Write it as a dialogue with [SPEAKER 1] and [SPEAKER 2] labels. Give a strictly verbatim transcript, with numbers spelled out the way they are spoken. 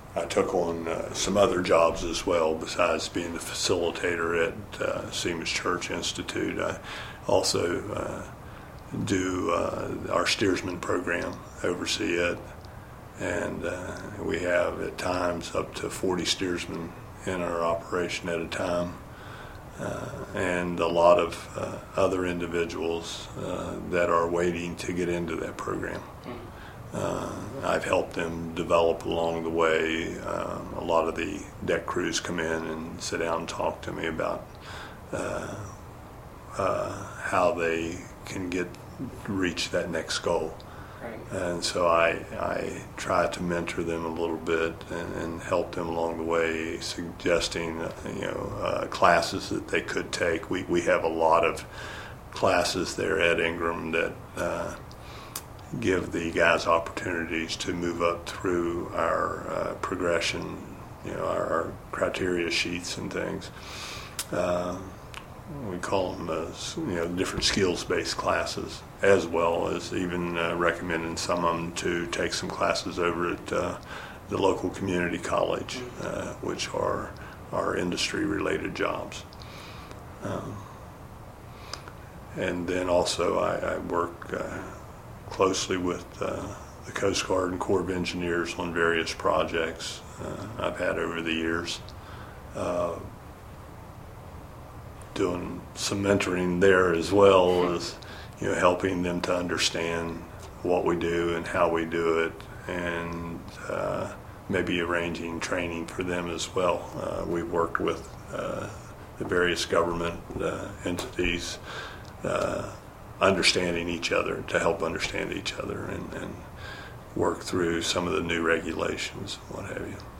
[SPEAKER 1] I took on uh, some other jobs as well besides being the facilitator at uh, Seaman's Church Institute. I also uh, do uh, our steersman program, oversee it, and uh, we have at times up to forty steersmen in our operation at a time, uh, and a lot of uh, other individuals uh, that are waiting to get into that program. Uh, I've helped them develop along the way. Um, a lot of the deck crews come in and sit down and talk to me about uh, uh, how they can get reach that next goal. Right. And so I, I try to mentor them a little bit and, and help them along the way, suggesting uh, you know uh, classes that they could take. We we have a lot of classes there at Ingram that uh, give the guys opportunities to move up through our uh, progression, you know, our, our criteria sheets and things. Uh, we call them, as, you know, different skills-based classes, as well as even uh, recommending some of them to take some classes over at uh, the local community college, uh, which are our industry-related jobs. Um, and then also I, I work uh, closely with uh, the Coast Guard and Corps of Engineers on various projects uh, I've had over the years, uh, doing some mentoring there as well as, you know, helping them to understand what we do and how we do it, and uh, maybe arranging training for them as well. Uh, we've worked with uh, the various government uh, entities, uh, understanding each other, to help understand each other and, and work through some of the new regulations, what have you.